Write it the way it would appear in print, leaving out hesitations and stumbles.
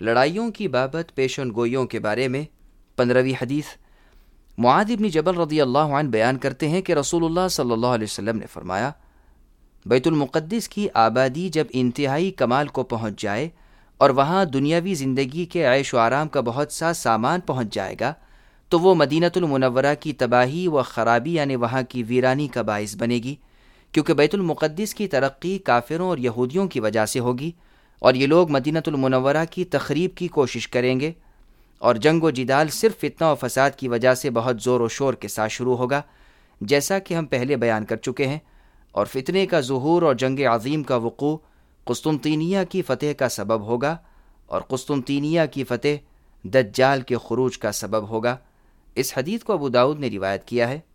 लड़ाइयों की बाबत पेशन गोइयों के बारे में 15वीं हदीस। मुआद इब्न जबल रज़ियल्लाहु अन्हु बयान करते हैं कि रसूलुल्लाह सल्लल्लाहु अलैहि वसल्लम ने फरमाया, बैतुल मुक़द्दिस की आबादी जब इंतहाई कमाल को पहुँच जाए और वहाँ दुनियावी ज़िंदगी के ऐश व आराम का बहुत सा सामान पहुँच जाएगा तो वो मदीनतुल मुनव्वरा की तबाही व ख़राबी यानी वहाँ की वीरानी का बाइस बनेगी, क्योंकि बैतुल मुक़द्दिस की तरक्की काफिरों और यहूदियों की वजह से होगी और ये लोग मदीनतुल मुनव्वरा की तख़रीब की कोशिश करेंगे और जंग व जिदाल सिर्फ फितना और फसाद की वजह से बहुत ज़ोर व शोर के साथ शुरू होगा, जैसा कि हम पहले बयान कर चुके हैं। और फितने का ज़ुहूर और जंग अज़ीम का वक़ू कुस्तुनतीनिया की फ़तह का सबब होगा और कुस्तुनतीनिया की फ़तह दज्जाल के खुरूज का सबब होगा। इस हदीस को अबू दाऊद ने रिवायत किया है।